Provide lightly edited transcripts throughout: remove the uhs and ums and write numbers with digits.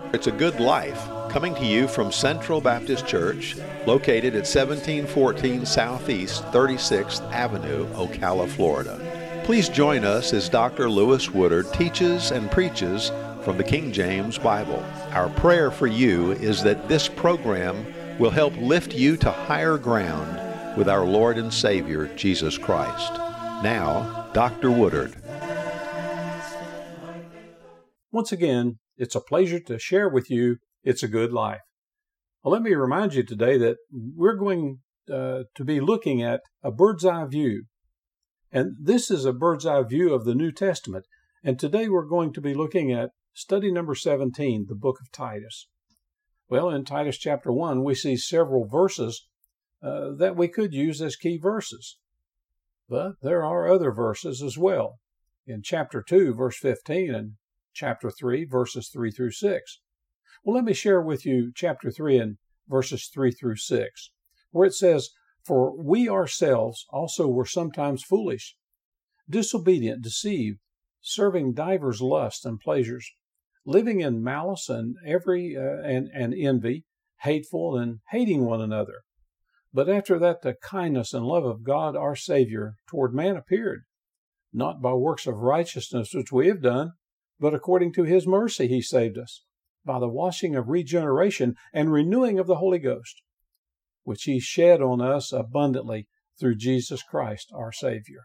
It's a Good Life, coming to you from Central Baptist Church, located at 1714 Southeast 36th Avenue, Ocala, Florida. Please join us as Dr. Lewis Woodard teaches and preaches from the King James Bible. Our prayer for you is that this program will help lift you to higher ground with our Lord and Savior, Jesus Christ. Now, Dr. Woodard. Once again, it's a pleasure to share with you It's a Good Life. Well, let me remind you today that we're going to be looking at a bird's eye view. And this is a bird's eye view of the New Testament. And today we're going to be looking at study number 17, the book of Titus. Well, in Titus chapter 1, we see several verses that we could use as key verses. But there are other verses as well. In chapter 2, verse 15, and chapter 3, verses 3 through 6. Well, let me share with you chapter 3 and verses 3 through 6, where it says, "For we ourselves also were sometimes foolish, disobedient, deceived, serving divers lusts and pleasures, living in malice and and envy, hateful and hating one another. But after that the kindness and love of God our Savior toward man appeared, not by works of righteousness which we have done, but according to his mercy he saved us, by the washing of regeneration and renewing of the Holy Ghost, which he shed on us abundantly through Jesus Christ our Savior."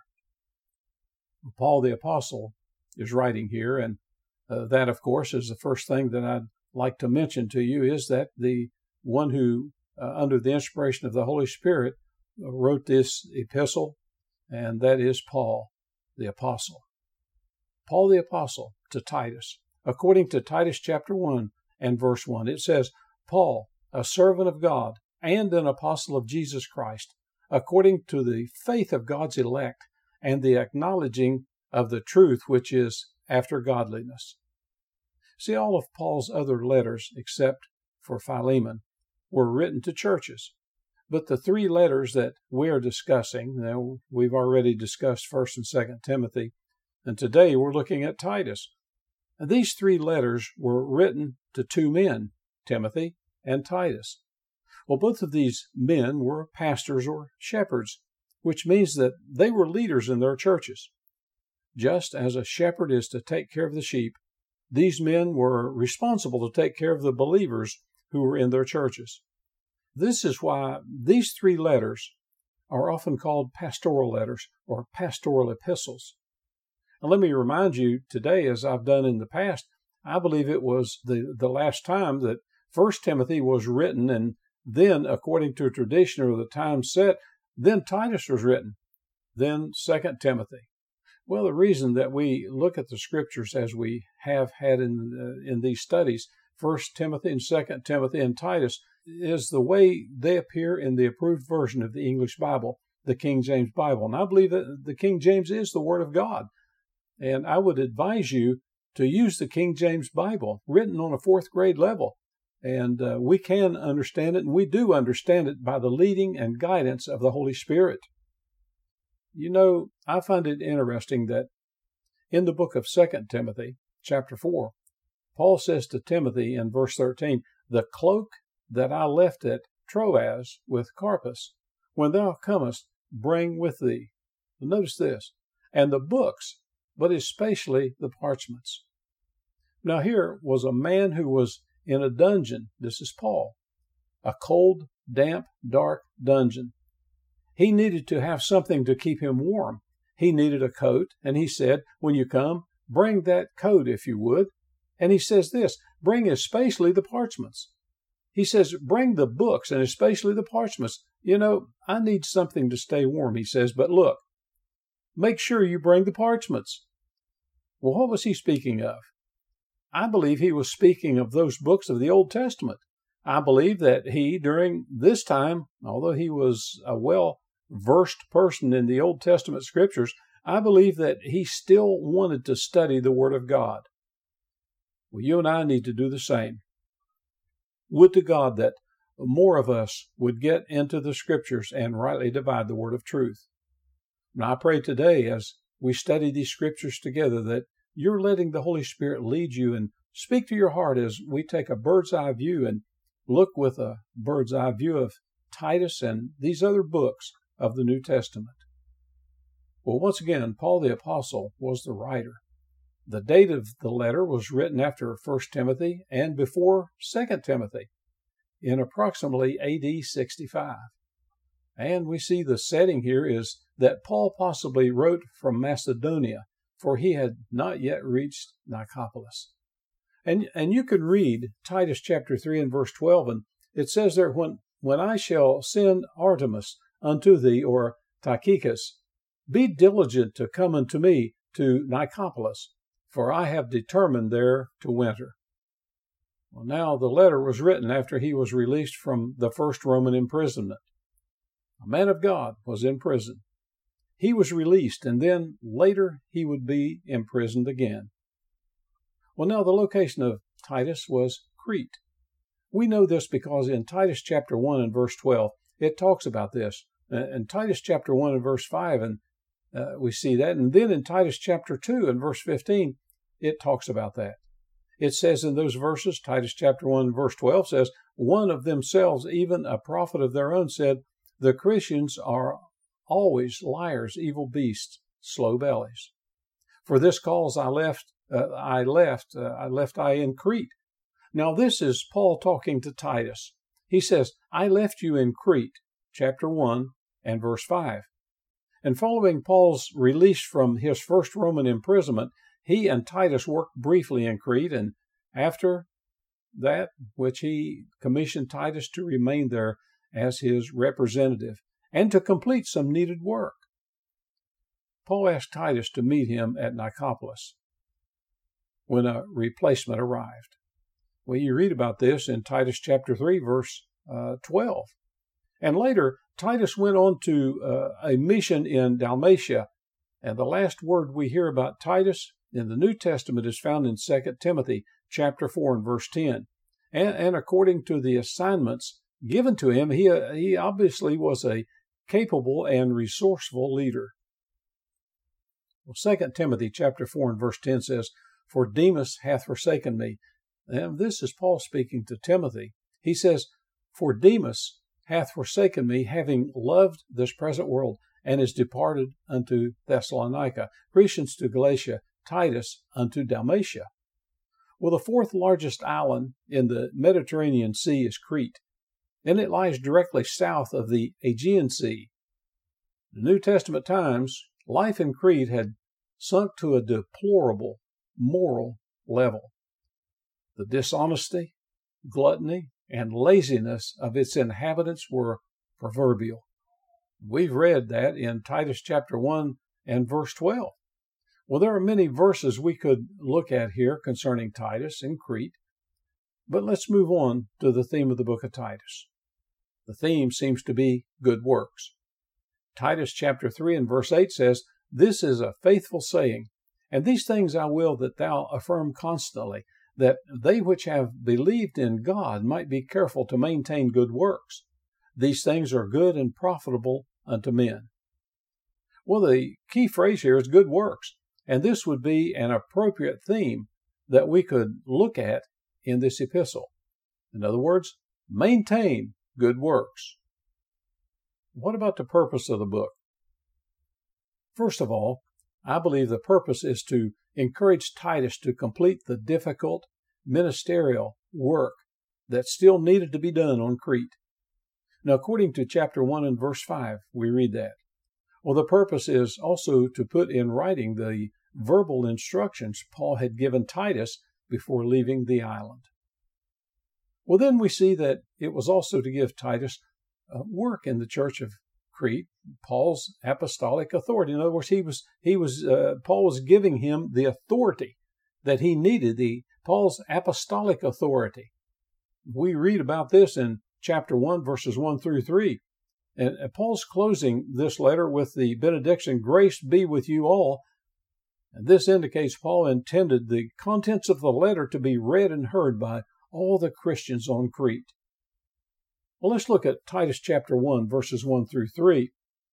Paul the Apostle is writing here, and that, of course, is the first thing that I'd like to mention to you, is that the one who, under the inspiration of the Holy Spirit, wrote this epistle, and that is Paul the Apostle. Paul the Apostle to Titus. According to Titus chapter 1 and verse 1, it says, "Paul, a servant of God and an apostle of Jesus Christ, according to the faith of God's elect and the acknowledging of the truth which is after godliness." See, all of Paul's other letters, except for Philemon, were written to churches. But the three letters that we are discussing, now we've already discussed 1st and 2nd Timothy, and today we're looking at Titus. And these three letters were written to two men, Timothy and Titus. Well, both of these men were pastors or shepherds, which means that they were leaders in their churches. Just as a shepherd is to take care of the sheep, these men were responsible to take care of the believers who were in their churches. This is why these three letters are often called pastoral letters or pastoral epistles. And let me remind you today, as I've done in the past, I believe it was the last time that 1 Timothy was written, and then, according to tradition or the time set, then Titus was written, then 2 Timothy. Well, the reason that we look at the scriptures as we have had in these studies, 1 Timothy and 2 Timothy and Titus, is the way they appear in the approved version of the English Bible, the King James Bible. And I believe that the King James is the Word of God. And I would advise you to use the King James Bible, written on a 4th grade level. And we can understand it, and we do understand it by the leading and guidance of the Holy Spirit. You know, I find it interesting that in the book of 2 Timothy, chapter 4, Paul says to Timothy in verse 13, "The cloak that I left at Troas with Carpus, when thou comest, bring with thee." Notice this, "and the books, but especially the parchments." Now here was a man who was in a dungeon. This is Paul. A cold, damp, dark dungeon. He needed to have something to keep him warm. He needed a coat, and he said, "When you come, bring that coat if you would." And he says this, "Bring especially the parchments." He says, "Bring the books and especially the parchments." You know, I need something to stay warm, he says, but look, make sure you bring the parchments. Well, what was he speaking of? I believe he was speaking of those books of the Old Testament. I believe that he, during this time, although he was a well-versed person in the Old Testament scriptures, I believe that he still wanted to study the Word of God. Well, you and I need to do the same. Would to God that more of us would get into the scriptures and rightly divide the word of truth. And I pray today, as we study these scriptures together, that you're letting the Holy Spirit lead you and speak to your heart as we take a bird's eye view and look with a bird's eye view of Titus and these other books of the New Testament. Well, once again, Paul the Apostle was the writer. The date of the letter was written after 1 Timothy and before 2 Timothy in approximately AD 65. And we see the setting here is that Paul possibly wrote from Macedonia, for he had not yet reached Nicopolis. And you can read Titus chapter 3 and verse 12, and it says there, when I shall send Artemas unto thee, or Tychicus, be diligent to come unto me to Nicopolis, for I have determined there to winter. Well, now the letter was written after he was released from the first Roman imprisonment. A man of God was in prison. He was released, and then later he would be imprisoned again. Well, now the location of Titus was Crete. We know this because in Titus chapter 1 and verse 12, it talks about this. In Titus chapter 1 and verse 5, and we see that. And then in Titus chapter 2 and verse 15, it talks about that. It says in those verses, Titus chapter 1 and verse 12 says, one of themselves, even a prophet of their own, said, the Christians are always liars, evil beasts, slow bellies. For this cause I left I in Crete. Now this is Paul talking to Titus. He says, I left you in Crete, chapter 1 and verse 5. And following Paul's release from his first Roman imprisonment, he and Titus worked briefly in Crete, and after that, which he commissioned Titus to remain there as his representative and to complete some needed work. Paul asked Titus to meet him at Nicopolis when a replacement arrived. Well, you read about this in Titus chapter 3, verse 12. And later, Titus went on to a mission in Dalmatia, and the last word we hear about Titus in the New Testament is found in 2 Timothy chapter 4 and verse 10. And according to the assignments given to him, he obviously was a capable and resourceful leader. Well, 2 Timothy chapter 4 and verse 10 says, for Demas hath forsaken me. And this is Paul speaking to Timothy. He says, for Demas hath forsaken me, having loved this present world, and is departed unto Thessalonica, Crescens to Galatia, Titus unto Dalmatia. Well, the fourth largest island in the Mediterranean Sea is Crete, and it lies directly south of the Aegean Sea. In New Testament times, life in Crete had sunk to a deplorable moral level. The dishonesty, gluttony, and laziness of its inhabitants were proverbial. We've read that in Titus chapter 1 and verse 12. Well, there are many verses we could look at here concerning Titus and Crete, but let's move on to the theme of the book of Titus. The theme seems to be good works. Titus chapter 3 and verse 8 says, this is a faithful saying, and these things I will that thou affirm constantly, that they which have believed in God might be careful to maintain good works. These things are good and profitable unto men. Well, the key phrase here is good works, and this would be an appropriate theme that we could look at in this epistle. In other words, maintain good works. What about the purpose of the book? First of all, I believe the purpose is to encourage Titus to complete the difficult ministerial work that still needed to be done on Crete. Now, according to chapter 1 and verse 5, we read that. Well, the purpose is also to put in writing the verbal instructions Paul had given Titus before leaving the island. Well, then we see that it was also to give Titus work in the church of Crete, Paul's apostolic authority. In other words, Paul was giving him the authority that he needed, Paul's apostolic authority. We read about this in chapter 1, verses 1 through 3. And Paul's closing this letter with the benediction, grace be with you all. And this indicates Paul intended the contents of the letter to be read and heard by all the Christians on Crete. Well, let's look at Titus chapter 1, verses 1 through 3.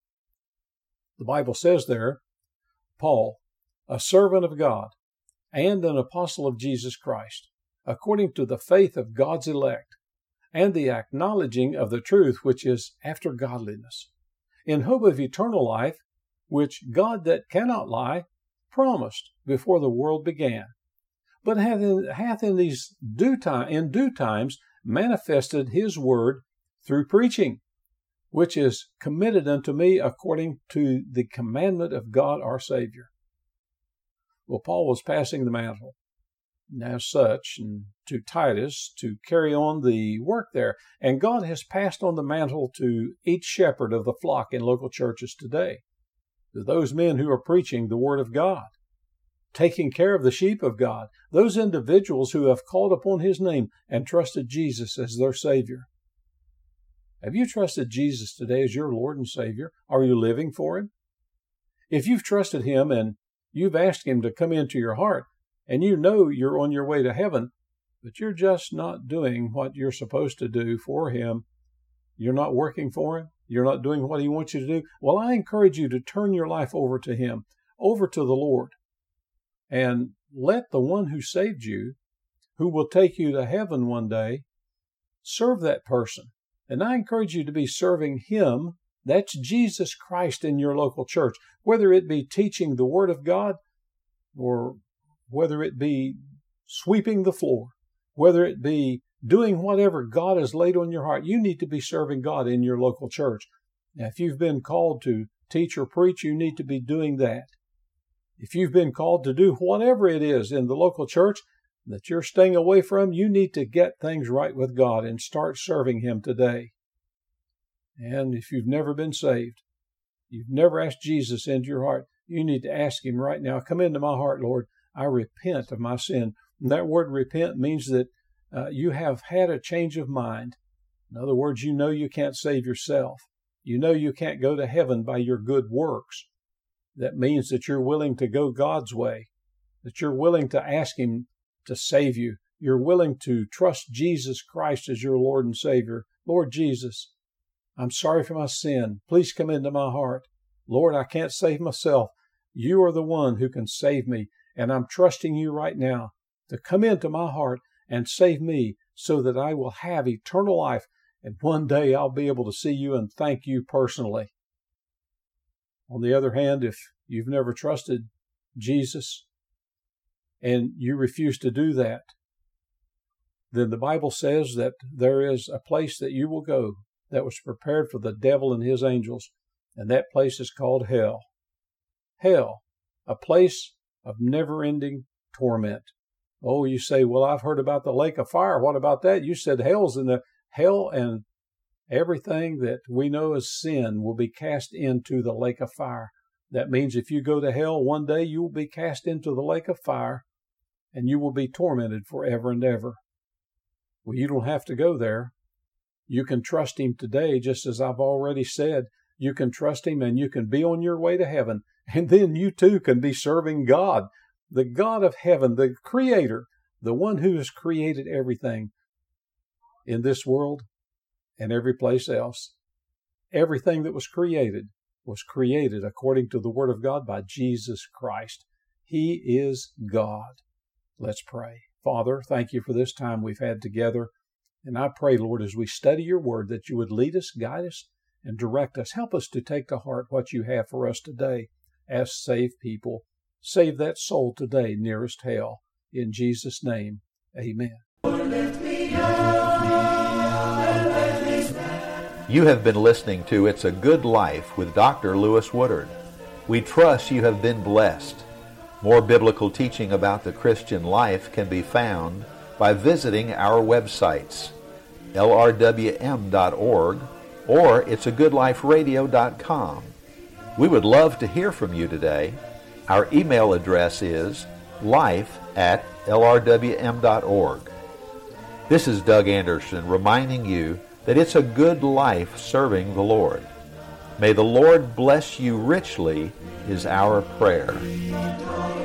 The Bible says there, Paul, a servant of God and an apostle of Jesus Christ, according to the faith of God's elect, and the acknowledging of the truth which is after godliness, in hope of eternal life, which God that cannot lie promised before the world began, but hath in due times manifested his word through preaching, which is committed unto me according to the commandment of God our Savior. Well, Paul was passing the mantle as such, and to Titus to carry on the work there. And God has passed on the mantle to each shepherd of the flock in local churches today, to those men who are preaching the Word of God, taking care of the sheep of God, those individuals who have called upon His name and trusted Jesus as their Savior. Have you trusted Jesus today as your Lord and Savior? Are you living for Him? If you've trusted Him and you've asked Him to come into your heart, and you know you're on your way to heaven, but you're just not doing what you're supposed to do for Him, you're not working for Him, you're not doing what He wants you to do, well, I encourage you to turn your life over to Him, over to the Lord, and let the one who saved you, who will take you to heaven one day, serve that person. And I encourage you to be serving Him. That's Jesus Christ in your local church, whether it be teaching the Word of God, or whether it be sweeping the floor, whether it be doing whatever God has laid on your heart. You need to be serving God in your local church. Now, if you've been called to teach or preach, you need to be doing that. If you've been called to do whatever it is in the local church that you're staying away from, you need to get things right with God and start serving Him today. And if you've never been saved, you've never asked Jesus into your heart, you need to ask Him right now, come into my heart, Lord. I repent of my sin. And that word repent means that you have had a change of mind. In other words, you know you can't save yourself. You know you can't go to heaven by your good works. That means that you're willing to go God's way, that you're willing to ask Him to save you. You're willing to trust Jesus Christ as your Lord and Savior. Lord Jesus, I'm sorry for my sin. Please come into my heart. Lord, I can't save myself. You are the one who can save me. And I'm trusting you right now to come into my heart and save me so that I will have eternal life. And one day I'll be able to see you and thank you personally. On the other hand, if you've never trusted Jesus and you refuse to do that, then the Bible says that there is a place that you will go that was prepared for the devil and his angels, and that place is called hell. Hell, a place of never-ending torment. Oh, you say, well, I've heard about the lake of fire. What about that? You said hell's in the hell, and everything that we know as sin will be cast into the lake of fire. That means if you go to hell one day, you will be cast into the lake of fire, and you will be tormented forever and ever. Well, you don't have to go there. You can trust Him today, just as I've already said. You can trust Him and you can be on your way to heaven. And then you too can be serving God, the God of heaven, the Creator, the one who has created everything in this world and every place else. Everything that was created according to the Word of God by Jesus Christ. He is God. Let's pray. Father, thank you for this time we've had together. And I pray, Lord, as we study your Word, that you would lead us, guide us, and direct us. Help us to take to heart what you have for us today as saved people. Save that soul today nearest hell. In Jesus' name, amen. You have been listening to It's a Good Life with Dr. Lewis Woodard. We trust you have been blessed. More biblical teaching about the Christian life can be found by visiting our websites, lrwm.org or it'sagoodliferadio.com. We would love to hear from you today. Our email address is life@lrwm.org. This is Doug Anderson reminding you that it's a good life serving the Lord. May the Lord bless you richly is our prayer.